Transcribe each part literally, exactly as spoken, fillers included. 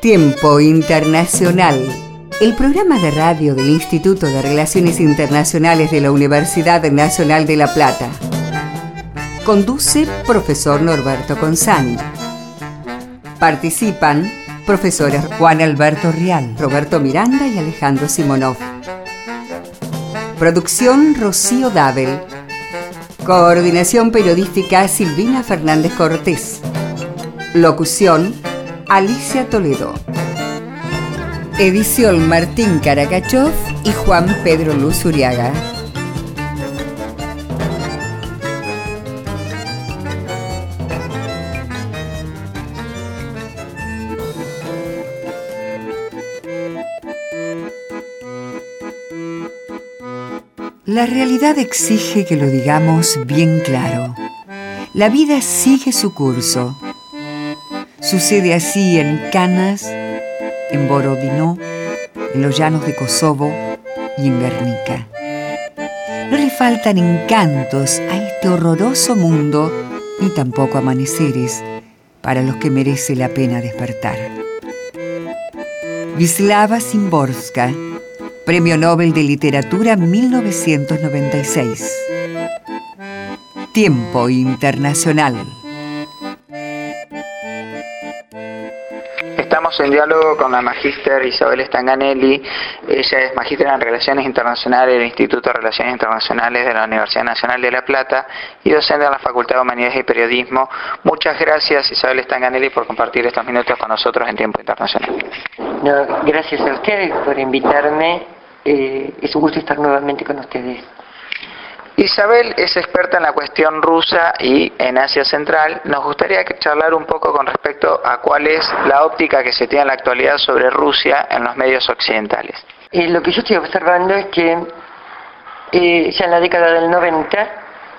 Tiempo Internacional, el programa de radio del Instituto de Relaciones Internacionales de la Universidad Nacional de La Plata. Conduce profesor Norberto Consani. Participan profesores Juan Alberto Rial, Roberto Miranda y Alejandro Simonov. Producción Rocío Dabel. Coordinación periodística Silvina Fernández Cortés. Locución Alicia Toledo. Edición Martín Caracachov y Juan Pedro Luz Uriaga. La realidad exige que lo digamos bien claro. La vida sigue su curso. Sucede así en Canas, en Borodino, en los llanos de Kosovo y en Guernica. No le faltan encantos a este horroroso mundo, ni tampoco amaneceres para los que merece la pena despertar. Wisława Szymborska, Premio Nobel de Literatura mil novecientos noventa y seis. Tiempo Internacional. Estamos en diálogo con la magíster Isabel Stanganelli. Ella es magíster en Relaciones Internacionales del Instituto de Relaciones Internacionales de la Universidad Nacional de La Plata y docente en la Facultad de Humanidades y Periodismo. Muchas gracias, Isabel Stanganelli, por compartir estos minutos con nosotros en Tiempo Internacional. No, gracias a ustedes por invitarme. Eh, es un gusto estar nuevamente con ustedes. Isabel es experta en la cuestión rusa y en Asia Central. Nos gustaría charlar un poco con respecto a cuál es la óptica que se tiene en la actualidad sobre Rusia en los medios occidentales. Eh, lo que yo estoy observando es que eh, ya en la década del noventa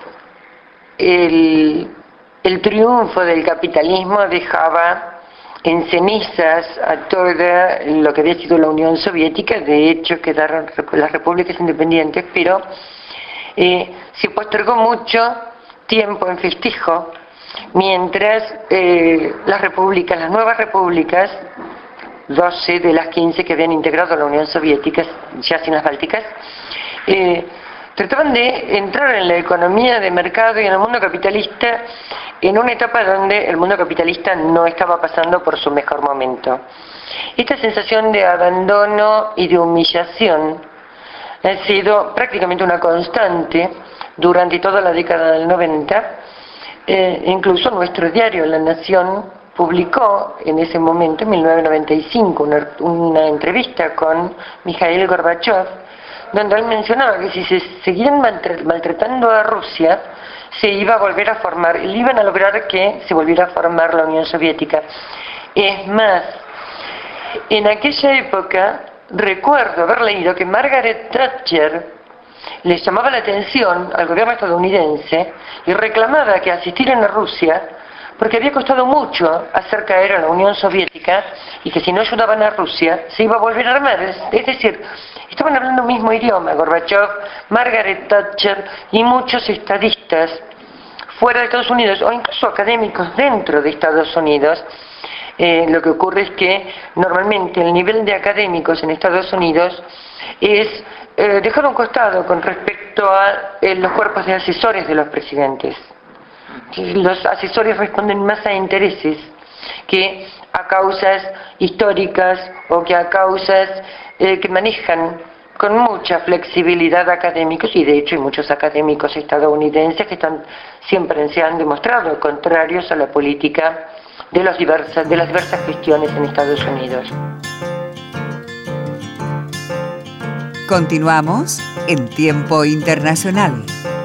el, el triunfo del capitalismo dejaba en cenizas a toda lo que había sido la Unión Soviética. De hecho quedaron las repúblicas independientes, pero Eh, se postergó mucho tiempo en festejo, mientras eh, las repúblicas, las nuevas repúblicas, doce de las quince que habían integrado la Unión Soviética, ya sin las bálticas, eh, trataban de entrar en la economía de mercado y en el mundo capitalista en una etapa donde el mundo capitalista no estaba pasando por su mejor momento. Esta sensación de abandono y de humillación ha sido prácticamente una constante durante toda la década del noventa. Eh, incluso nuestro diario La Nación publicó en ese momento, en mil novecientos noventa y cinco, una, una entrevista con Mikhail Gorbachev, donde él mencionaba que si se seguían maltratando a Rusia, se iba a volver a formar, y iban a lograr que se volviera a formar la Unión Soviética. Es más, en aquella época recuerdo haber leído que Margaret Thatcher le llamaba la atención al gobierno estadounidense y reclamaba que asistieran a Rusia porque había costado mucho hacer caer a la Unión Soviética y que si no ayudaban a Rusia se iba a volver a armar. Es, es decir, estaban hablando el mismo idioma, Gorbachev, Margaret Thatcher y muchos estadistas fuera de Estados Unidos o incluso académicos dentro de Estados Unidos. Eh, lo que ocurre es que normalmente el nivel de académicos en Estados Unidos es eh, dejar a un costado con respecto a eh, los cuerpos de asesores de los presidentes. Los asesores responden más a intereses que a causas históricas o que a causas eh, que manejan con mucha flexibilidad académicos, y de hecho hay muchos académicos estadounidenses que están siempre se han demostrado contrarios a la política de, los diversas, de las diversas gestiones en Estados Unidos. Continuamos en Tiempo Internacional.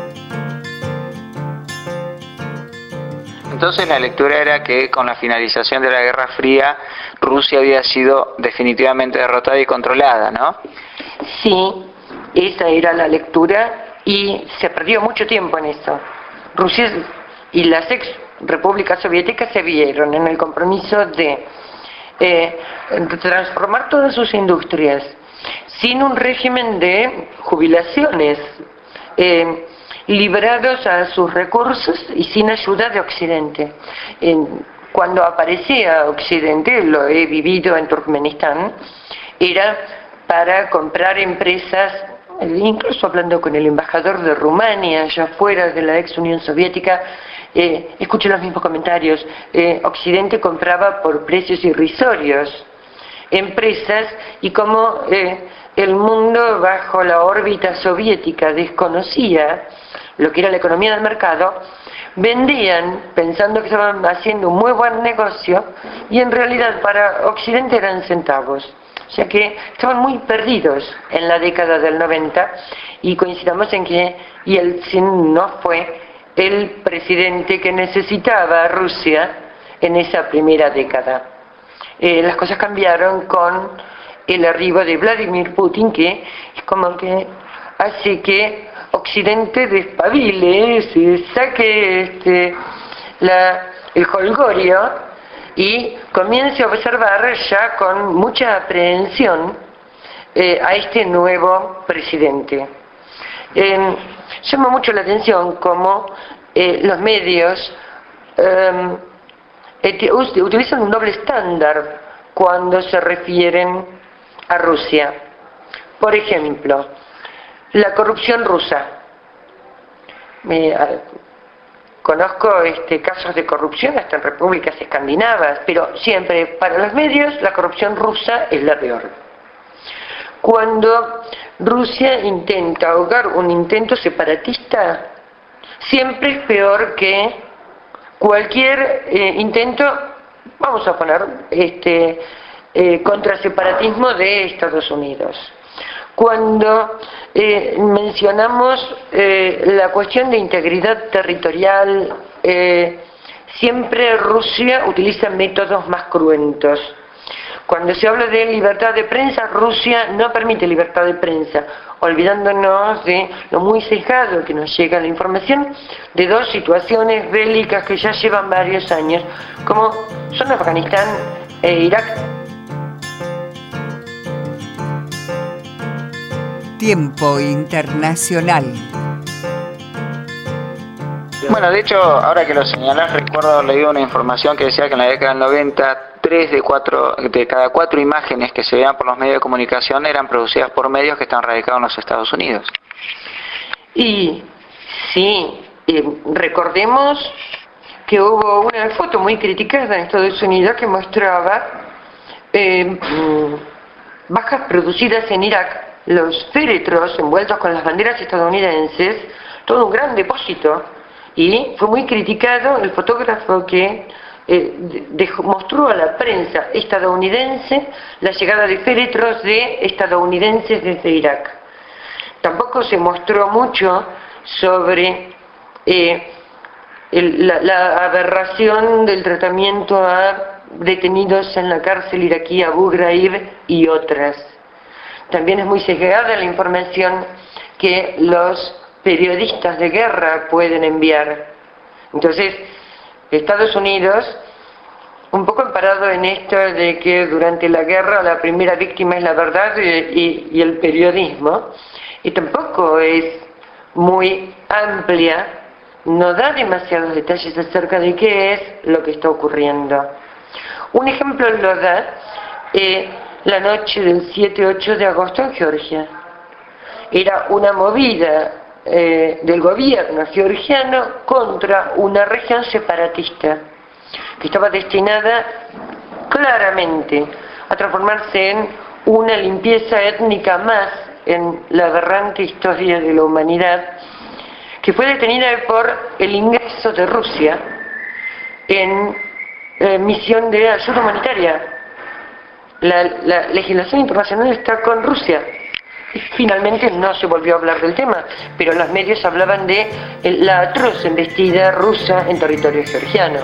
Entonces la lectura era que con la finalización de la Guerra Fría Rusia había sido definitivamente derrotada y controlada, ¿no? Sí, esa era la lectura y se perdió mucho tiempo en eso. Rusia y las ex repúblicas soviéticas se vieron en el compromiso de eh, transformar todas sus industrias sin un régimen de jubilaciones, eh, librados a sus recursos y sin ayuda de Occidente. Eh, cuando aparecía Occidente, lo he vivido en Turkmenistán, era para comprar empresas, incluso hablando con el embajador de Rumania, allá fuera de la ex Unión Soviética, eh, escuché los mismos comentarios. eh, Occidente compraba por precios irrisorios empresas, y como eh, el mundo bajo la órbita soviética desconocía lo que era la economía del mercado, vendían pensando que estaban haciendo un muy buen negocio, y en realidad para Occidente eran centavos. O sea que estaban muy perdidos en la década del noventa, y coincidamos en que Yeltsin no fue el presidente que necesitaba Rusia en esa primera década. Eh, las cosas cambiaron con el arribo de Vladimir Putin, que es como que hace que Occidente despabile, se saque este, la, el jolgorio y comience a observar ya con mucha aprehensión eh, a este nuevo presidente. Eh, llama mucho la atención cómo eh, los medios eh, utilizan un doble estándar cuando se refieren a Rusia. Por ejemplo, la corrupción rusa. Me, conozco este, casos de corrupción hasta en repúblicas escandinavas, pero siempre para los medios la corrupción rusa es la peor. Cuando Rusia intenta ahogar un intento separatista, siempre es peor que cualquier eh, intento, vamos a poner, este, eh, contra separatismo de Estados Unidos. Cuando eh, mencionamos eh, la cuestión de integridad territorial, eh, siempre Rusia utiliza métodos más cruentos. Cuando se habla de libertad de prensa, Rusia no permite libertad de prensa, olvidándonos de lo muy sesgado que nos llega la información de dos situaciones bélicas que ya llevan varios años, como son Afganistán e Irak. Tiempo internacional. Bueno, de hecho, ahora que lo señalás, recuerdo leí una información que decía que en la década del noventa, tres de, cuatro, de cada cuatro imágenes que se veían por los medios de comunicación eran producidas por medios que están radicados en los Estados Unidos. Y sí, eh, recordemos que hubo una foto muy criticada en Estados Unidos que mostraba eh, bajas producidas en Irak, los féretros envueltos con las banderas estadounidenses, todo un gran depósito, y fue muy criticado el fotógrafo que eh, dejó, mostró a la prensa estadounidense la llegada de féretros de estadounidenses desde Irak. Tampoco se mostró mucho sobre eh, el, la, la aberración del tratamiento a detenidos en la cárcel iraquí Abu Ghraib y otras. También es muy sesgada la información que los periodistas de guerra pueden enviar. Entonces, Estados Unidos, un poco amparado en esto de que durante la guerra la primera víctima es la verdad y, y, y el periodismo, y tampoco es muy amplia, no da demasiados detalles acerca de qué es lo que está ocurriendo. Un ejemplo lo da eh, la noche del siete ocho de agosto en Georgia. Era una movida eh, del gobierno georgiano contra una región separatista que estaba destinada claramente a transformarse en una limpieza étnica más en la aberrante historia de la humanidad, que fue detenida por el ingreso de Rusia en eh, misión de ayuda humanitaria. La, la legislación internacional está con Rusia. Y finalmente no se volvió a hablar del tema, pero los medios hablaban de la atroz embestida rusa en territorio georgiano.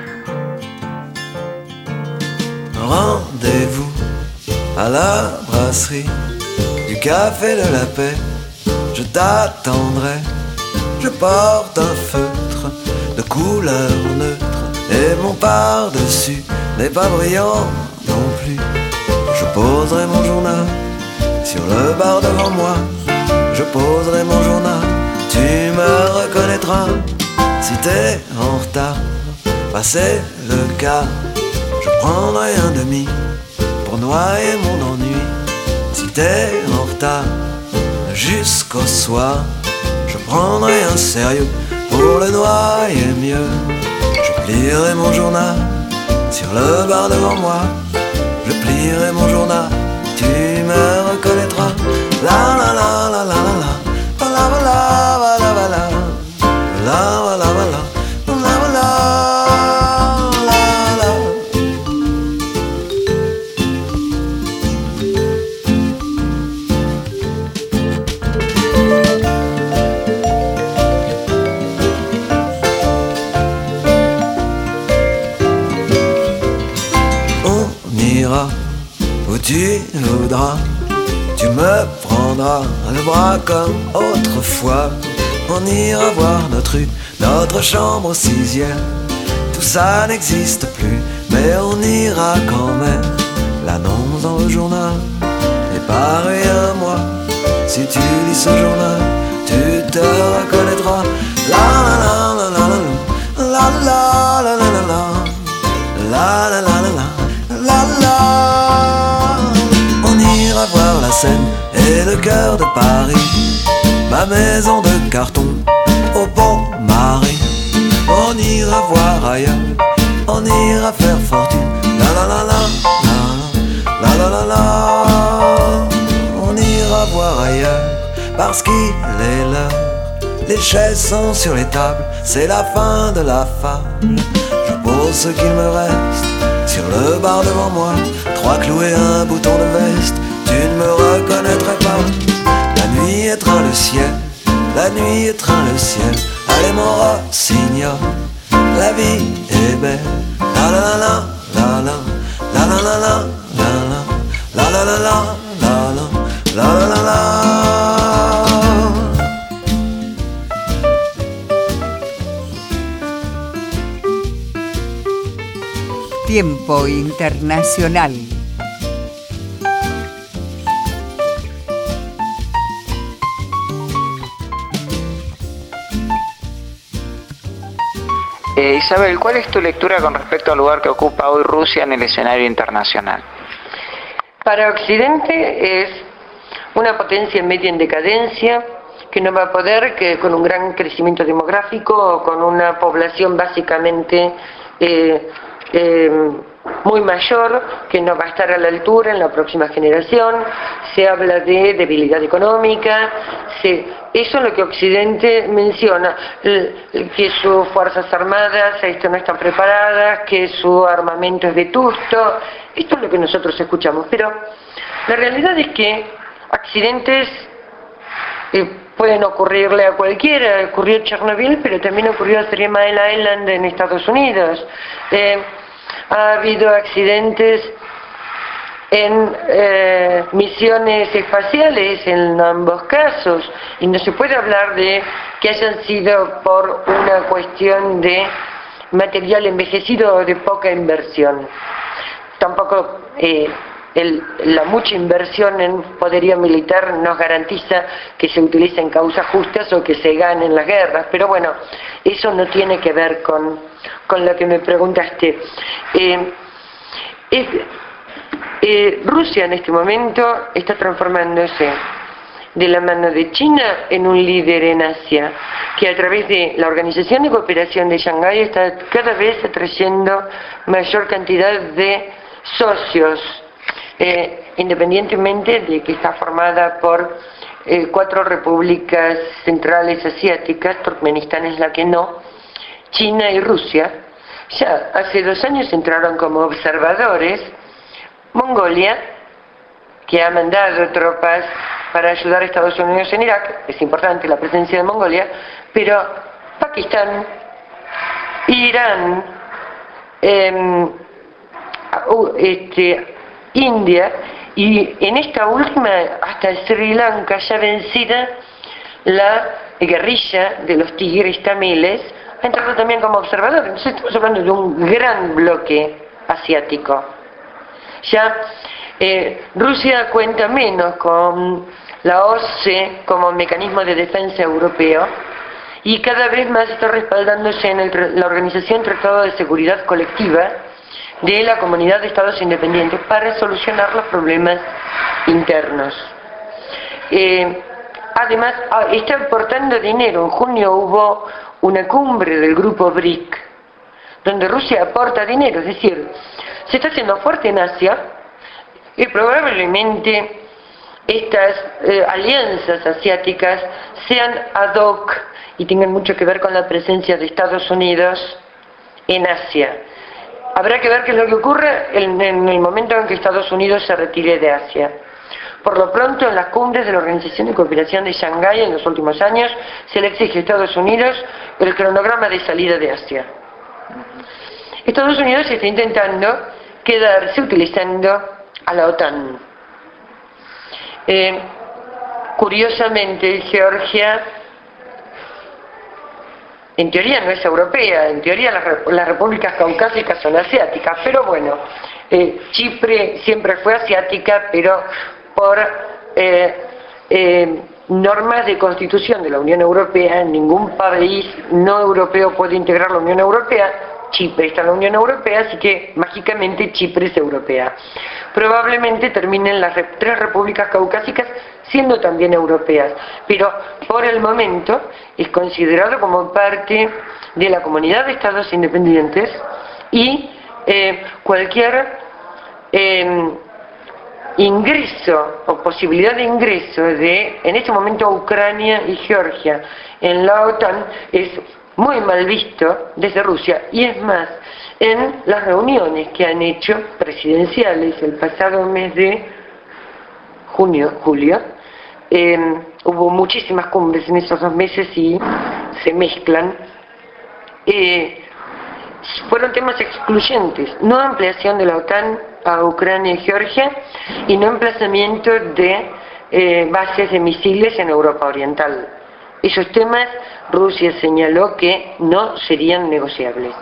Rendez-vous à la brasserie du Café de la Paix. Je t'attendrai. Je porte un feutre de couleur neutre et mon par-dessus n'est pas brillant non plus. Je poserai mon journal sur le bar devant moi. Je poserai mon journal, tu me reconnaîtras. Si t'es en retard, Passé le quart, je prendrai un demi pour noyer mon ennui. Si t'es en retard jusqu'au soir, je prendrai un sérieux pour le noyer mieux. Je plierai mon journal sur le bar devant moi. Je plierai mon journal, tu me reconnaîtras. La la la la la la la. La la la la la la la. La la la la la. Où tu voudras, tu me prendras le bras comme autrefois. On ira voir notre rue, notre chambre au sixième. Tout ça n'existe plus, mais on ira quand même. L'annonce dans le journal est parue à moi. Si tu lis ce journal, tu te reconnaîtras. La la la la la la la la la la la la la la la la la la. On ira voir la Seine et le cœur de Paris, ma maison de carton au pont Marie. On ira voir ailleurs, on ira faire fortune. La la la la la la la la la. On ira voir ailleurs parce qu'il est l'heure. Les chaises sont sur les tables, c'est la fin de la fable. Je pose ce qu'il me reste sur le bar devant moi. Trois clous et un bouton de veste, tu ne me reconnaîtrais pas. La nuit étreint le ciel, la nuit étreint le ciel. Allez mon rossignol, la vie est belle. La la la la la la la la la la la la la la la la la la la. Tiempo internacional. Eh, Isabel, ¿cuál es tu lectura con respecto al lugar que ocupa hoy Rusia en el escenario internacional? Para Occidente es una potencia media en decadencia que no va a poder, que con un gran crecimiento demográfico, con una población básicamente eh, eh, muy mayor, que no va a estar a la altura en la próxima generación. Se habla de debilidad económica, se, eso es lo que Occidente menciona, que sus fuerzas armadas esto, no están preparadas, que su armamento es vetusto. Esto es lo que nosotros escuchamos, pero la realidad es que accidentes eh, pueden ocurrirle a cualquiera. Ocurrió en Chernobyl, pero también ocurrió a Three Mile Island en Estados Unidos. Eh, ha habido accidentes en eh, misiones espaciales en ambos casos, y no se puede hablar de que hayan sido por una cuestión de material envejecido o de poca inversión. Tampoco eh, el, la mucha inversión en poderío militar nos garantiza que se utilicen causas justas o que se ganen las guerras, pero bueno, eso no tiene que ver con, con lo que me preguntaste. Eh, es, eh, Rusia en este momento está transformándose de la mano de China en un líder en Asia, que a través de la Organización de Cooperación de Shanghái está cada vez atrayendo mayor cantidad de socios, eh, independientemente de que está formada por eh, cuatro repúblicas centrales asiáticas. Turkmenistán es la que no, China y Rusia. Ya hace dos años entraron como observadores Mongolia, que ha mandado tropas para ayudar a Estados Unidos en Irak. Es importante la presencia de Mongolia, pero Pakistán, Irán, eh, este, India, y en esta última hasta Sri Lanka, ya vencida la guerrilla de los tigres tamiles, ha entrado también como observador. Entonces estamos hablando de un gran bloque asiático. Ya eh, Rusia cuenta menos con la O S C E como mecanismo de defensa europeo, y cada vez más está respaldándose en el, la Organización Tratado de Seguridad Colectiva de la Comunidad de Estados Independientes para solucionar los problemas internos. Eh, además, está aportando dinero. En junio hubo una cumbre del grupo B R I C, donde Rusia aporta dinero, es decir, se está haciendo fuerte en Asia y probablemente estas eh, alianzas asiáticas sean ad hoc y tengan mucho que ver con la presencia de Estados Unidos en Asia. Habrá que ver qué es lo que ocurre en, en el momento en que Estados Unidos se retire de Asia. Por lo pronto, en las cumbres de la Organización de Cooperación de Shanghái en los últimos años, se le exige a Estados Unidos el cronograma de salida de Asia. Estados Unidos está intentando quedarse utilizando a la OTAN. Eh, curiosamente, Georgia, en teoría no es europea, en teoría las, las repúblicas caucásicas son asiáticas, pero bueno, eh, Chipre siempre fue asiática, pero por eh, eh, normas de constitución de la Unión Europea, ningún país no europeo puede integrar la Unión Europea. Chipre está en la Unión Europea, así que mágicamente Chipre es europea. Probablemente terminen las rep- tres repúblicas caucásicas siendo también europeas, pero por el momento es considerado como parte de la comunidad de estados independientes y eh, cualquier eh, ingreso o posibilidad de ingreso de, en este momento, Ucrania y Georgia en la OTAN es muy mal visto desde Rusia, y es más, en las reuniones que han hecho presidenciales el pasado mes de junio, julio, eh, hubo muchísimas cumbres en esos dos meses y se mezclan, eh, fueron temas excluyentes, no ampliación de la OTAN a Ucrania y Georgia, y no emplazamiento de eh, bases de misiles en Europa Oriental. Esos temas Rusia señaló que no serían negociables.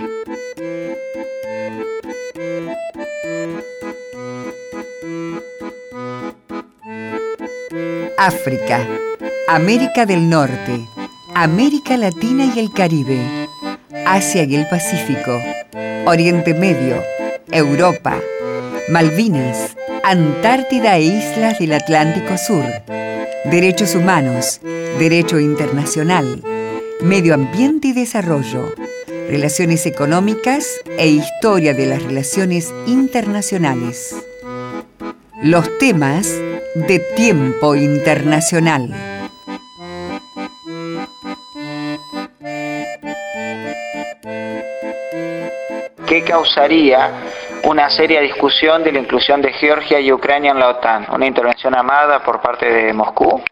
África, América del Norte, América Latina y el Caribe, Asia y el Pacífico, Oriente Medio, Europa, Malvinas, Antártida e islas del Atlántico Sur, derechos humanos, derecho internacional, medio ambiente y desarrollo, relaciones económicas e historia de las relaciones internacionales. Los temas de Tiempo Internacional. ¿Qué causaría una seria discusión de la inclusión de Georgia y Ucrania en la OTAN? ¿Una intervención armada por parte de Moscú?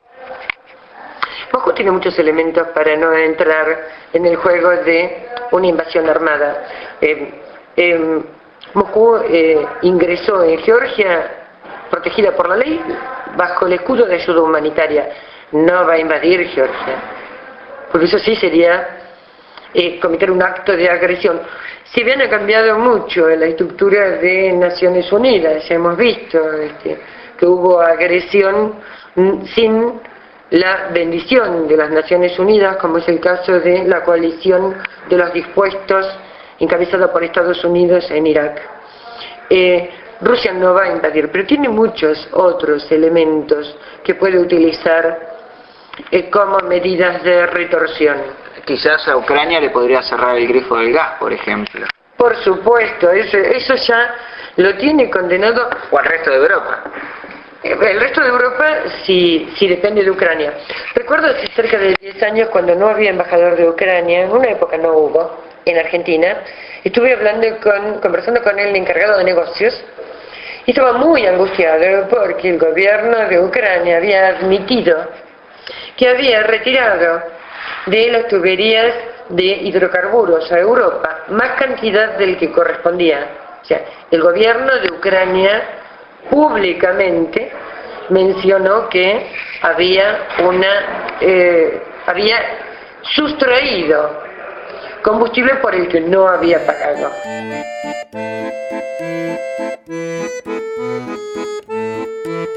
Moscú tiene muchos elementos para no entrar en el juego de una invasión armada. Eh, eh, Moscú eh, ingresó en Georgia protegida por la ley bajo el escudo de ayuda humanitaria. No va a invadir Georgia, porque eso sí sería eh, cometer un acto de agresión. Si bien ha cambiado mucho la estructura de Naciones Unidas, ya hemos visto este, que hubo agresión sin la bendición de las Naciones Unidas, como es el caso de la coalición de los dispuestos encabezada por Estados Unidos en Irak. Eh, Rusia no va a invadir, pero tiene muchos otros elementos que puede utilizar eh, como medidas de retorsión. Quizás a Ucrania le podría cerrar el grifo del gas, por ejemplo. Por supuesto, eso, eso ya lo tiene condenado. O al resto de Europa. El resto de Europa sí, sí depende de Ucrania. Recuerdo hace cerca de diez años, cuando no había embajador de Ucrania, en una época no hubo, en Argentina, estuve hablando con, conversando con el encargado de negocios, y estaba muy angustiado porque el gobierno de Ucrania había admitido que había retirado de las tuberías de hidrocarburos a Europa más cantidad del que correspondía. O sea, el gobierno de Ucrania públicamente mencionó que había una eh, había sustraído combustible por el que no había pagado.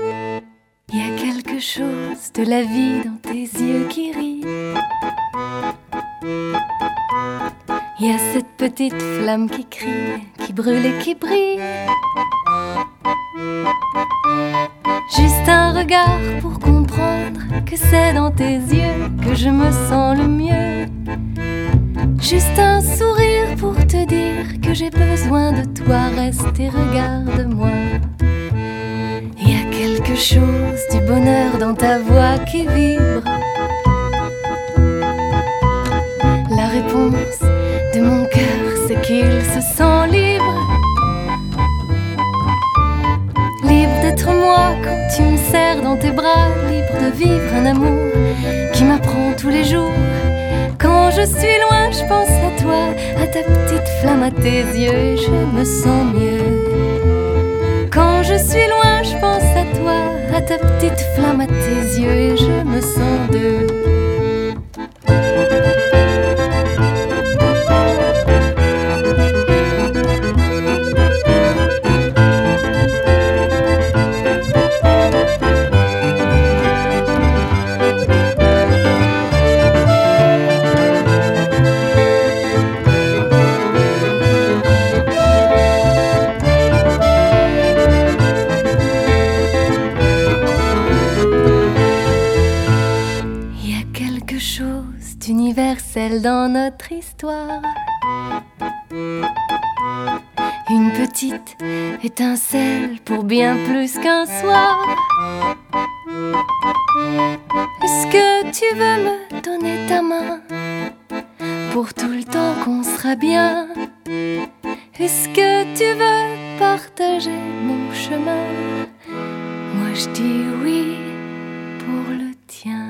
Il y a quelque chose de la vie dans tes yeux qui rit. Il y a cette petite flamme qui crie, qui brûle et qui brille. Juste un regard pour comprendre que c'est dans tes yeux que je me sens le mieux. Juste un sourire pour te dire que j'ai besoin de toi, reste et regarde-moi. Il y a quelque chose du bonheur dans ta voix qui vibre. La réponse de mon cœur, c'est qu'il se sent libre. Libre d'être moi quand tu me serres dans tes bras. Libre de vivre un amour qui m'apprend tous les jours. Quand je suis loin, je pense à toi, à ta petite flamme, à tes yeux, et je me sens mieux. Quand je suis loin, je pense à toi, à ta petite flamme, à tes yeux, et je me sens deux. Universel dans notre histoire. Une petite étincelle pour bien plus qu'un soir. Est-ce que tu veux me donner ta main pour tout le temps qu'on sera bien? Est-ce que tu veux partager mon chemin? Moi je dis oui pour le tien.